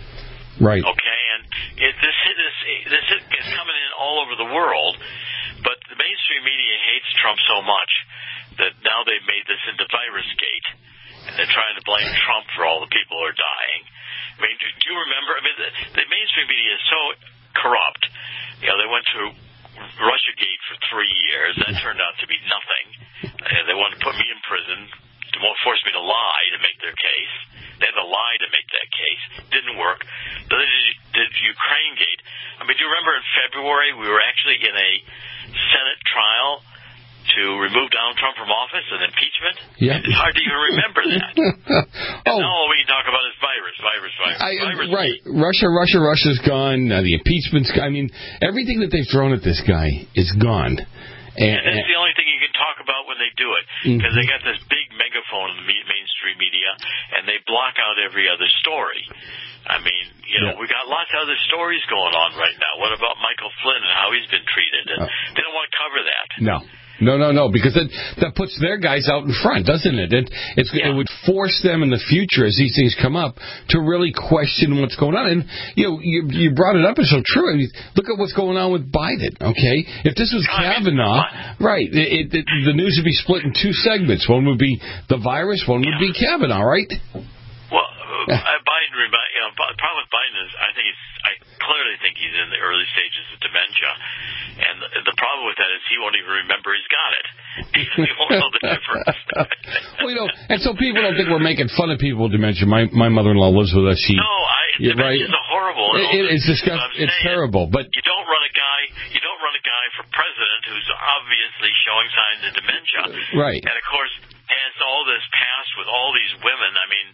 Right. Okay, and it, this, this, this is coming in all over the world, but the mainstream media hates Trump so much that now they've made this into Virusgate, and they're trying to blame Trump for all the people who are dying. I mean, do, do you remember? I mean, the, the mainstream media is so corrupt. You know, they went through Russiagate for three years. That turned out to be nothing. Uh, they wanted to put me in prison to force me to lie to make their case. They had to lie to make that case. Didn't work. Then they did, did Ukrainegate. I mean, do you remember in February we were actually in a Senate trial to remove Donald Trump from office and impeachment? Yeah. It's hard to even remember that. Oh. And all we can talk about is virus, virus, virus, I, virus. Right. Russia, Russia, Russia's gone. Uh, the impeachment's gone. I mean, everything that they've thrown at this guy is gone. And, and that's the only thing you can talk about when they do it, because mm-hmm. they got this big megaphone in the mainstream media, and they block out every other story. I mean, you know, yeah. we got lots of other stories going on right now. What about Michael Flynn and how he's been treated? And uh, they don't want to cover that. No. No, no, no, because that, that puts their guys out in front, doesn't it? It, it's, yeah. it would force them in the future, as these things come up, to really question what's going on. And, you know, you, you brought it up, it's so true. I mean, look at what's going on with Biden, okay? If this was Kavanaugh, right, it, it, the news would be split in two segments. One would be the virus, one would be Kavanaugh, right? Well, uh, Biden, you know, the problem with Biden is I think he's, I clearly think he's in the early stages of dementia. And the, the problem with that is he won't even remember he's got it. He won't know the difference. Well, you know, and so people don't think we're making fun of people with dementia. My my mother-in-law lives with us. She, no, I, yeah, dementia right? is a horrible. It, it, it's disgusting. It's saying. terrible. But you don't run a guy. You don't run a guy for president who's obviously showing signs of dementia. Right. And of course, has all this past with all these women. I mean,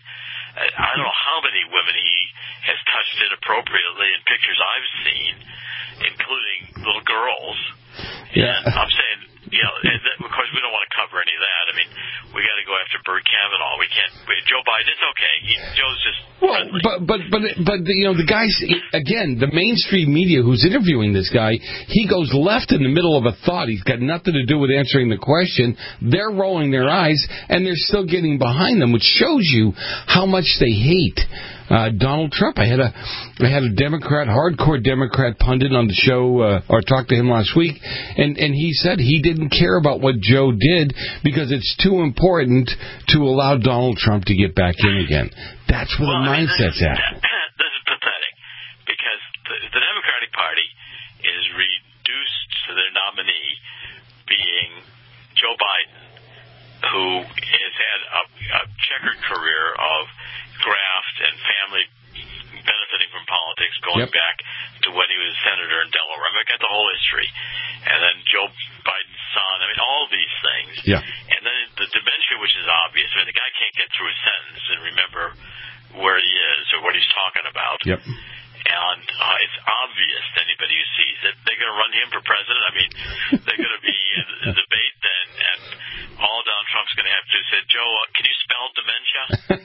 I don't know how many women he has touched inappropriately in pictures I've seen, including little girls. Yeah. And I'm saying, you know, and that, of course, we don't want to cover any of that. I mean, we got to go after Bert Kavanaugh. We can't. We, Joe Biden, it's okay. He, Joe's just well, friendly. but but but but you know, the guys. again, the mainstream media who's interviewing this guy, he goes left in the middle of a thought. He's got nothing to do with answering the question. They're rolling their eyes, and they're still getting behind them, which shows you how much they hate uh, Donald Trump. I had a I had a Democrat, hardcore Democrat pundit on the show, uh, or talked to him last week, and, and he said he didn't care about what Joe did because it's too important to allow Donald Trump to get back in again. That's where well, the I mean, mindset's this, at. This is pathetic because the, the Democratic Party is reduced to their nominee being Joe Biden, who has had a, a checkered career of graft and family benefiting from politics going yep. back to when he was a senator in Delaware. I mean, I got the whole history. And then Joe Biden's son. I mean, all these things. Yeah. And then the dementia, which is obvious. I mean, the guy can't get through a sentence and remember where he is or what he's talking about. Yep. And uh, it's obvious to anybody who sees it. They're going to run him for president. I mean, they're going to be in a debate then, and all Donald Trump's going to have to do is say, Joe, uh, can you spell dementia?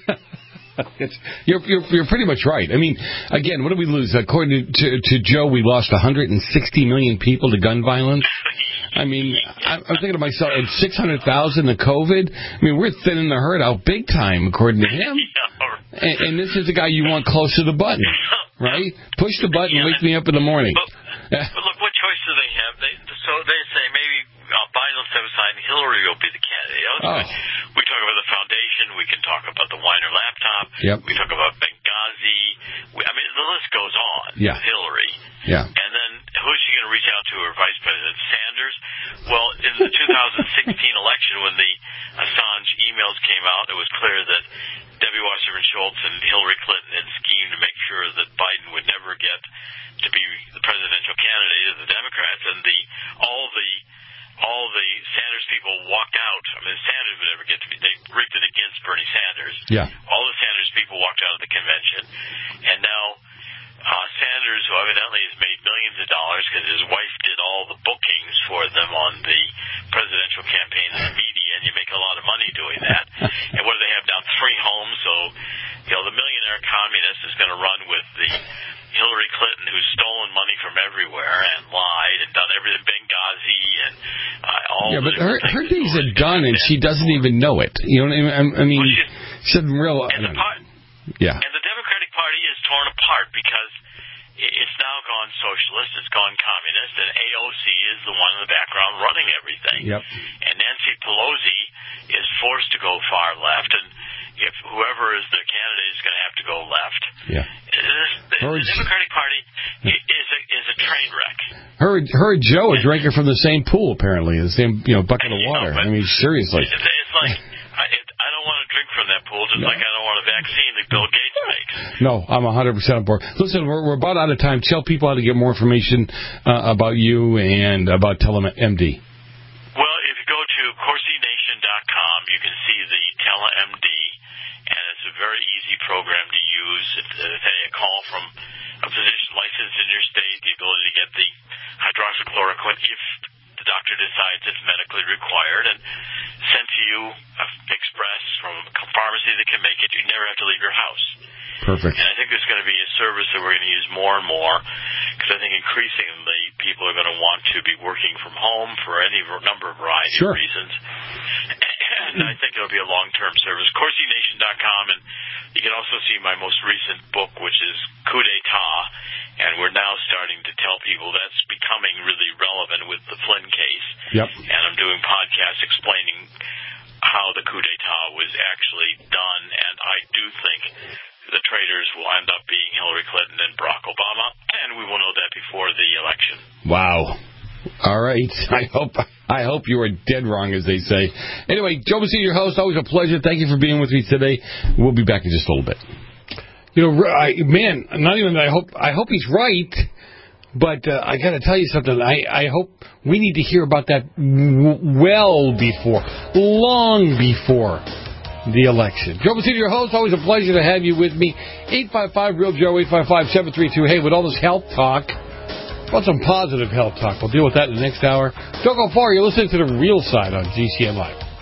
It's, you're, you're you're pretty much right. I mean, again, what did we lose? According to, to Joe, we lost one hundred sixty million people to gun violence. I mean, I'm, I'm thinking to myself, and six hundred thousand to COVID. I mean, we're thinning the herd out big time, according to him. And, and this is the guy you want close to the button, right? Push the button, wake me up in the morning. But, but look, what choice do they have? They, so they say maybe uh, Biden will step aside and Hillary will be the candidate. Oh. We talk about the foundation. We can talk about the Weiner laptop. Yep. We talk about Benghazi. We, I mean, the list goes on. Yeah. With Hillary. Yeah. And then who's she going to reach out to? Her vice president, Sanders? Well, in the two thousand sixteen election, when the Assange emails came out, it was clear that Debbie Wasserman Schultz and Hillary Clinton had schemed to make sure that Biden would never get to be the presidential candidate of the Democrats, and the all the all the Sanders people walked out. I mean, Sanders would never get to be. They rigged it against Bernie Sanders. Yeah. All the Sanders people walked out of the convention, and now uh, Sanders, who evidently has made millions of dollars because his wife did all the bookings for them on the presidential campaign in the media, and you make a lot of money doing that. And what do they have now? Three homes. So, you know, the millionaire communist is going to run with the Hillary Clinton, who's stolen money from everywhere and lied and done everything, Benghazi and uh, all. Yeah, but her her days are done, and she doesn't even know it. You know what I mean? I mean, well, some real. And the part, yeah. And the Democratic Party is torn apart because it's now gone socialist, it's gone communist, and A O C is the one in the background running everything. Yep. And Nancy Pelosi is forced to go far left, and if whoever is the candidate is going to have to go left. Yeah. The, the Democratic Party is a, is a train wreck. Her, her and Joe are drinking from the same pool, apparently, the same you know bucket of water. Know, I mean, seriously. It's, it's like I, it, I don't want to drink from that pool, just no. like I don't want a vaccine that Bill Gates makes. No, I'm one hundred percent on board. Listen, we're, we're about out of time. Tell people how to get more information uh, about you and about TeleMD. Well, if you go to Corsi Nation dot com, you can see the TeleMD, and it's a very easy program to use. It's uh, a call from a physician licensed in your state, the ability to get the hydroxychloroquine if the doctor decides it's medically required, and sent to you uh, express from a pharmacy that can make it. You never have to leave your house. Perfect. And I think there's going to be a service that we're going to use more and more, because I think increasingly people are going to want to be working from home for any number of variety sure. of reasons. And I think it'll be a long-term service. Corsi Nation dot com, and you can also see my most recent book, which is Coup d'etat, and we're now starting to tell people that's becoming really relevant with the Flynn case. Yep. And I'm doing podcasts explaining how the coup d'etat was actually done, and I do think the traitors will end up being Hillary Clinton and Barack Obama, and we will know that before the election. Wow. All right. I hope I hope you are dead wrong, as they say. Anyway, Joe Messina, your host. Always a pleasure. Thank you for being with me today. We'll be back in just a little bit. You know, I, man, not even I hope I hope he's right, but uh, I got to tell you something. I, I hope we need to hear about that w- well before, long before the election. Joe Messina, your host. Always a pleasure to have you with me. eight five five real Joe, eight five five, seven three two. Hey, with all this health talk, want some positive health talk. We'll deal with that in the next hour. Don't go far. You're listening to The Real Side on G C N Live.